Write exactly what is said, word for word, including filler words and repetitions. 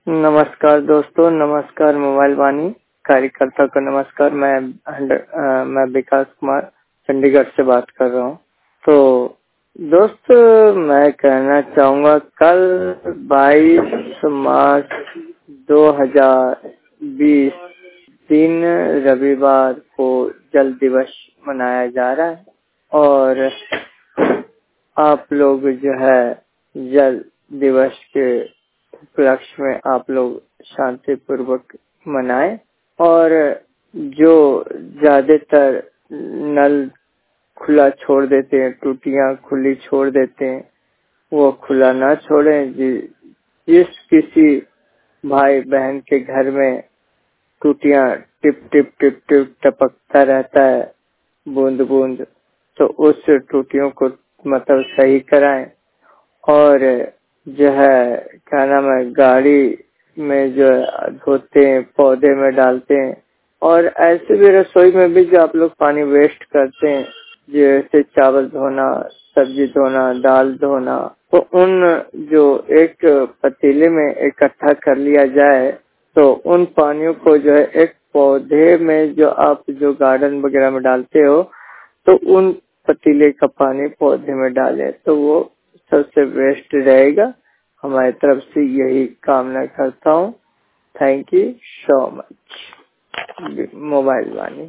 नमस्कार दोस्तों, नमस्कार मोबाइल वाणी कार्यकर्ता को नमस्कार। मैं आ, मैं विकास कुमार चंडीगढ़ से बात कर रहा हूँ। तो दोस्त, मैं कहना चाहूँगा, कल बाईस मार्च दो हज़ार बीस दिन रविवार को जल दिवस मनाया जा रहा है और आप लोग जो है जल दिवस के उपलक्ष्य में आप लोग शांति पूर्वक मनाएं और जो ज्यादातर नल खुला छोड़ देते हैं, टूटियां खुली छोड़ देते हैं, वो खुला ना छोड़ें। जि, जिस किसी भाई बहन के घर में टूटियां टिप टिप टिप टिप टपकता रहता है बूंद बूंद, तो उस टूटियों को मतलब सही कराएं। और जो है क्या नाम है, गाड़ी में जो धोते हैं, पौधे में डालते हैं, और ऐसे भी रसोई में भी जो आप लोग पानी वेस्ट करते हैं, जैसे चावल धोना, सब्जी धोना, दाल धोना, तो उन जो एक पतीले में इकट्ठा कर लिया जाए, तो उन पानियों को जो है एक पौधे में जो आप जो गार्डन वगैरह में डालते हो, तो उन पतीले का पानी पौधे में डालें, तो वो सबसे बेस्ट रहेगा। हमारी तरफ से यही कामना करता हूँ। Thank you so much. Mobile Vani.